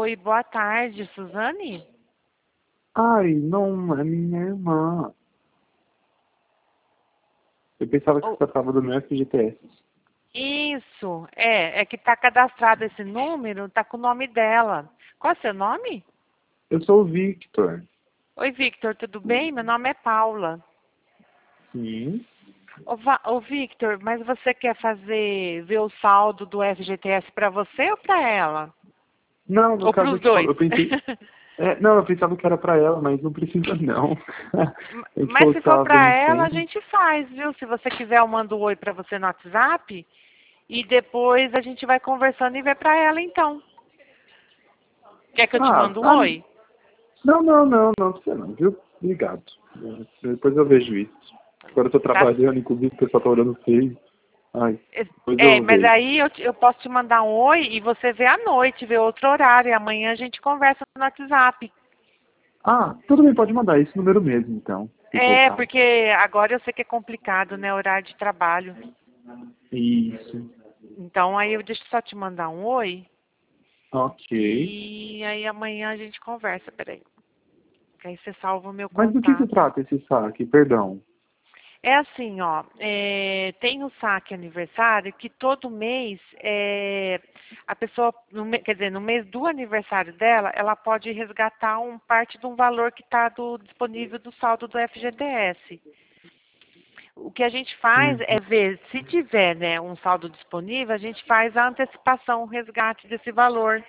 Oi, boa tarde, Suzane? Ai, não, é minha irmã. Eu pensava que Oh, você tratava do meu FGTS. isso, é que tá cadastrado esse número, tá com o nome dela. Qual é o seu nome? Eu sou o Victor. Oi, Victor, tudo bem? Meu nome é Paula. Sim. Ô, Victor, mas você quer ver o saldo do FGTS para você ou para ela? Não, no Ou para caso os aqui, dois? eu pensei... não, eu pensava que era pra ela, mas não precisa não. É que Mas falou se que for tava para ela, a vencendo. gente faz, viu? Se você quiser, eu mando um oi para você no WhatsApp e depois a gente vai conversando e vê para ela então. Quer que eu te Ah, mande um ah, oi? não precisa não, viu? Obrigado. Depois eu vejo isso. Agora eu tô Tá. trabalhando, inclusive o pessoal tá olhando feio. Ai, depois É, eu mas vejo. aí eu posso te mandar um oi e você vê à noite, vê outro horário. E amanhã a gente conversa no WhatsApp. Ah, tudo bem, pode mandar esse número mesmo, então, se for o É, caso. porque agora eu sei que é complicado, né? Horário de trabalho. Isso. Então aí eu deixo só te mandar um oi Ok. e aí amanhã a gente conversa, peraí. Que aí você salva o meu Mas do que se contato. trata esse saque? Perdão. É assim, ó, tem o saque aniversário que todo mês a pessoa, quer dizer, no mês do aniversário dela, ela pode resgatar parte de um valor que está disponível do saldo do FGTS. O que a gente faz é Uhum. ver, se tiver, né, um saldo disponível, a gente faz a antecipação, o resgate desse valor.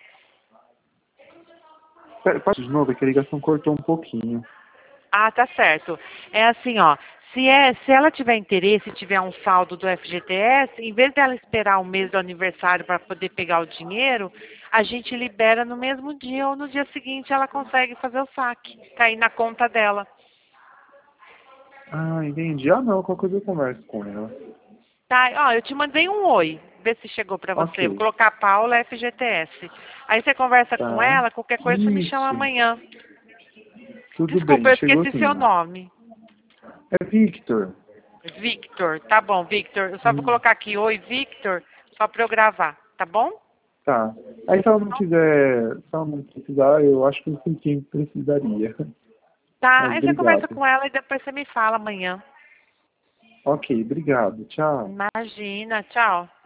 Pera, pode de novo, é que a ligação cortou um pouquinho. Ah, tá certo. É assim, ó. Se ela tiver interesse e tiver um saldo do FGTS, em vez dela esperar o mês do aniversário para poder pegar o dinheiro, a gente libera no mesmo dia ou no dia seguinte ela consegue fazer o saque, cair na conta dela. Ah, entendi. Ah, não, qualquer coisa eu converso com ela. Tá? Ó, eu te mandei um oi. Vê se chegou para Ok, você. Vou colocar Paula FGTS. Aí você conversa com tá. ela, qualquer coisa você me chama Isso, amanhã. tudo Desculpa, bem, eu chegou esqueci seu sim. nome. É Victor. Victor, tá bom, Victor. Eu só vou Hum, colocar aqui, oi, Victor, só para eu gravar, tá bom? tá. Aí se ela não quiser, se ela não precisar, eu acho que sim, quem precisaria. Tá, Mas aí você conversa obrigado. com ela e depois você me fala amanhã. Ok, obrigado. Tchau. Imagina, tchau.